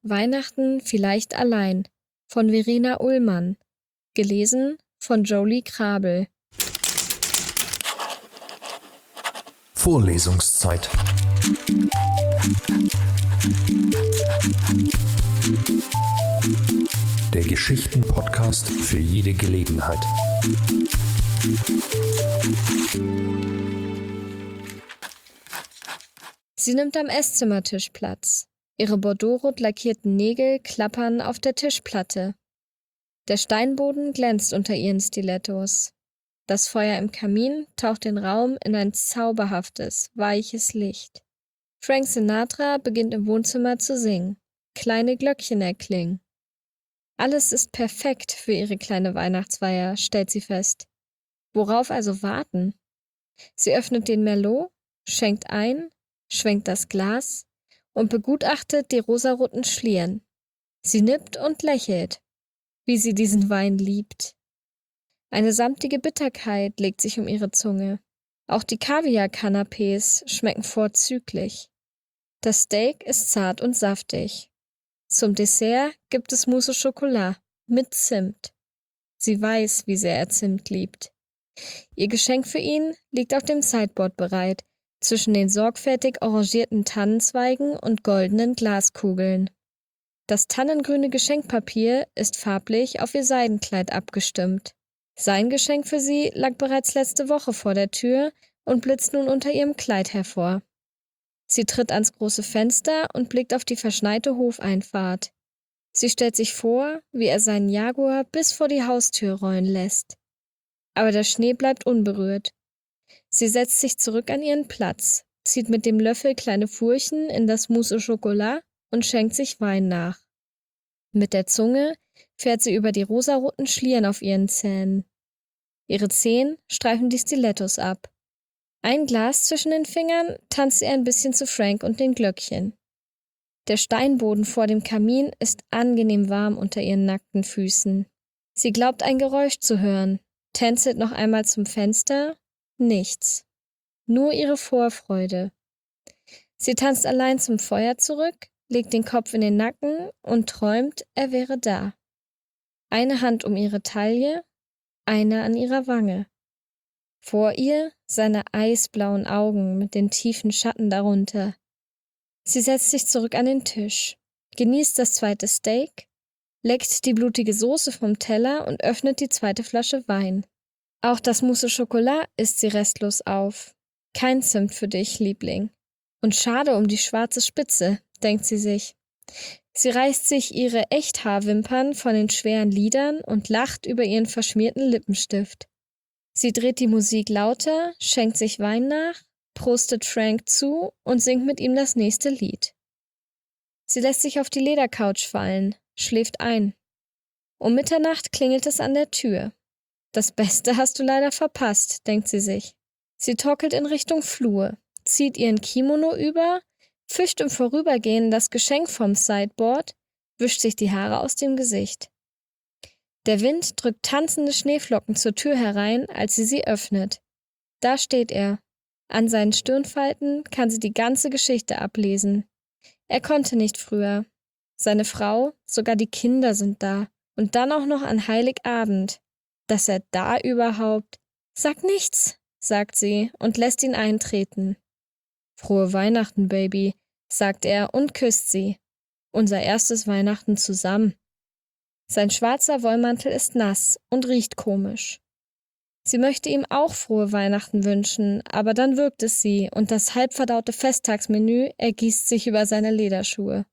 Weihnachten vielleicht allein von Verena Ullmann. Gelesen von Jolie Krabel. Vorlesungszeit. Der Geschichten-Podcast für jede Gelegenheit. Sie nimmt am Esszimmertisch Platz. Ihre bordeauxrot lackierten Nägel klappern auf der Tischplatte. Der Steinboden glänzt unter ihren Stilettos. Das Feuer im Kamin taucht den Raum in ein zauberhaftes, weiches Licht. Frank Sinatra beginnt im Wohnzimmer zu singen. Kleine Glöckchen erklingen. Alles ist perfekt für ihre kleine Weihnachtsfeier, stellt sie fest. Worauf also warten? Sie öffnet den Merlot, schenkt ein, schwenkt das Glas und begutachtet die rosaroten Schlieren. Sie nippt und lächelt, wie sie diesen Wein liebt. Eine samtige Bitterkeit legt sich um ihre Zunge. Auch die Kaviar-Canapés schmecken vorzüglich. Das Steak ist zart und saftig. Zum Dessert gibt es Mousse au Chocolat mit Zimt. Sie weiß, wie sehr er Zimt liebt. Ihr Geschenk für ihn liegt auf dem Sideboard bereit, zwischen den sorgfältig arrangierten Tannenzweigen und goldenen Glaskugeln. Das tannengrüne Geschenkpapier ist farblich auf ihr Seidenkleid abgestimmt. Sein Geschenk für sie lag bereits letzte Woche vor der Tür und blitzt nun unter ihrem Kleid hervor. Sie tritt ans große Fenster und blickt auf die verschneite Hofeinfahrt. Sie stellt sich vor, wie er seinen Jaguar bis vor die Haustür rollen lässt. Aber der Schnee bleibt unberührt. Sie setzt sich zurück an ihren Platz, zieht mit dem Löffel kleine Furchen in das Mousse au Chocolat und schenkt sich Wein nach. Mit der Zunge fährt sie über die rosaroten Schlieren auf ihren Zähnen. Ihre Zehen streifen die Stilettos ab. Ein Glas zwischen den Fingern tanzt sie ein bisschen zu Frank und den Glöckchen. Der Steinboden vor dem Kamin ist angenehm warm unter ihren nackten Füßen. Sie glaubt ein Geräusch zu hören, tänzelt noch einmal zum Fenster. Nichts. Nur ihre Vorfreude. Sie tanzt allein zum Feuer zurück, legt den Kopf in den Nacken und träumt, er wäre da. Eine Hand um ihre Taille, eine an ihrer Wange. Vor ihr seine eisblauen Augen mit den tiefen Schatten darunter. Sie setzt sich zurück an den Tisch, genießt das zweite Steak, leckt die blutige Soße vom Teller und öffnet die zweite Flasche Wein. Auch das Mousse au Chocolat isst sie restlos auf. Kein Zimt für dich, Liebling. Und schade um die schwarze Spitze, denkt sie sich. Sie reißt sich ihre Echthaarwimpern von den schweren Lidern und lacht über ihren verschmierten Lippenstift. Sie dreht die Musik lauter, schenkt sich Wein nach, prostet Frank zu und singt mit ihm das nächste Lied. Sie lässt sich auf die Ledercouch fallen, schläft ein. Um Mitternacht klingelt es an der Tür. Das Beste hast du leider verpasst, denkt sie sich. Sie torkelt in Richtung Flur, zieht ihren Kimono über, fischt im Vorübergehen das Geschenk vom Sideboard, wischt sich die Haare aus dem Gesicht. Der Wind drückt tanzende Schneeflocken zur Tür herein, als sie öffnet. Da steht er. An seinen Stirnfalten kann sie die ganze Geschichte ablesen. Er konnte nicht früher. Seine Frau, sogar die Kinder sind da. Und dann auch noch an Heiligabend. Dass er da überhaupt... Sag nichts, sagt sie und lässt ihn eintreten. Frohe Weihnachten, Baby, sagt er und küsst sie. Unser erstes Weihnachten zusammen. Sein schwarzer Wollmantel ist nass und riecht komisch. Sie möchte ihm auch frohe Weihnachten wünschen, aber dann würgt es sie und das halbverdaute Festtagsmenü ergießt sich über seine Lederschuhe.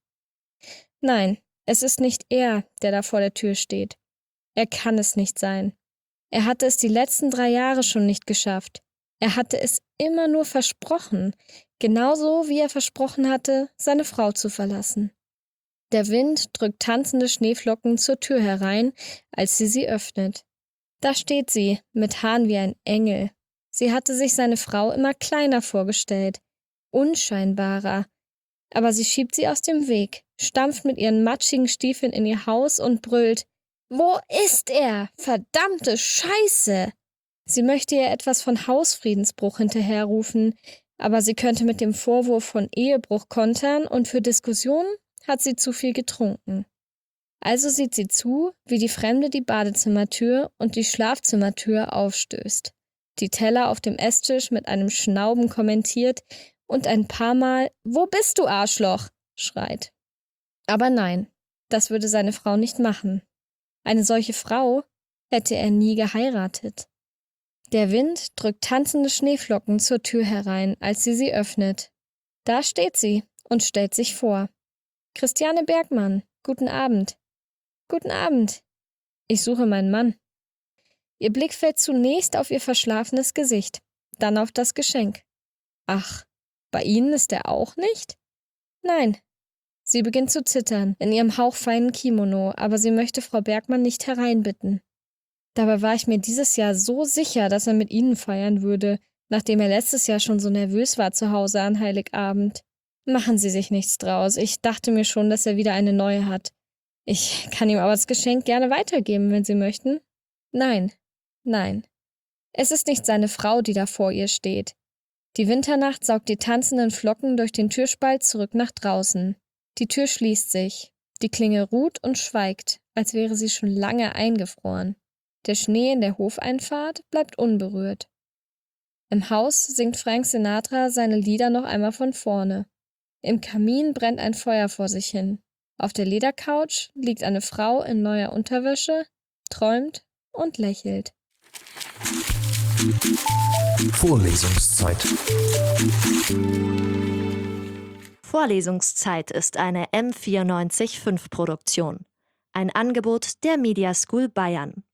Nein, es ist nicht er, der da vor der Tür steht. Er kann es nicht sein. Er hatte es die letzten 3 Jahre schon nicht geschafft. Er hatte es immer nur versprochen, genauso wie er versprochen hatte, seine Frau zu verlassen. Der Wind drückt tanzende Schneeflocken zur Tür herein, als sie öffnet. Da steht sie, mit Haaren wie ein Engel. Sie hatte sich seine Frau immer kleiner vorgestellt, unscheinbarer. Aber sie schiebt sie aus dem Weg, stampft mit ihren matschigen Stiefeln in ihr Haus und brüllt: »Wo ist er? Verdammte Scheiße!« Sie möchte ihr etwas von Hausfriedensbruch hinterherrufen, aber sie könnte mit dem Vorwurf von Ehebruch kontern und für Diskussionen hat sie zu viel getrunken. Also sieht sie zu, wie die Fremde die Badezimmertür und die Schlafzimmertür aufstößt, die Teller auf dem Esstisch mit einem Schnauben kommentiert und ein paar Mal »Wo bist du, Arschloch?« schreit. Aber nein, das würde seine Frau nicht machen. Eine solche Frau hätte er nie geheiratet. Der Wind drückt tanzende Schneeflocken zur Tür herein, als sie öffnet. Da steht sie und stellt sich vor. »Christiane Bergmann, guten Abend.« »Guten Abend. Ich suche meinen Mann.« Ihr Blick fällt zunächst auf ihr verschlafenes Gesicht, dann auf das Geschenk. »Ach, bei Ihnen ist er auch nicht?« »Nein.« Sie beginnt zu zittern, in ihrem hauchfeinen Kimono, aber sie möchte Frau Bergmann nicht hereinbitten. Dabei war ich mir dieses Jahr so sicher, dass er mit Ihnen feiern würde, nachdem er letztes Jahr schon so nervös war zu Hause an Heiligabend. Machen Sie sich nichts draus, ich dachte mir schon, dass er wieder eine neue hat. Ich kann ihm aber das Geschenk gerne weitergeben, wenn Sie möchten. Nein, nein. Es ist nicht seine Frau, die da vor ihr steht. Die Winternacht saugt die tanzenden Flocken durch den Türspalt zurück nach draußen. Die Tür schließt sich. Die Klingel ruht und schweigt, als wäre sie schon lange eingefroren. Der Schnee in der Hofeinfahrt bleibt unberührt. Im Haus singt Frank Sinatra seine Lieder noch einmal von vorne. Im Kamin brennt ein Feuer vor sich hin. Auf der Ledercouch liegt eine Frau in neuer Unterwäsche, träumt und lächelt. Vorlesungszeit. Vorlesungszeit ist eine M94.5 Produktion. Ein Angebot der Media School Bayern.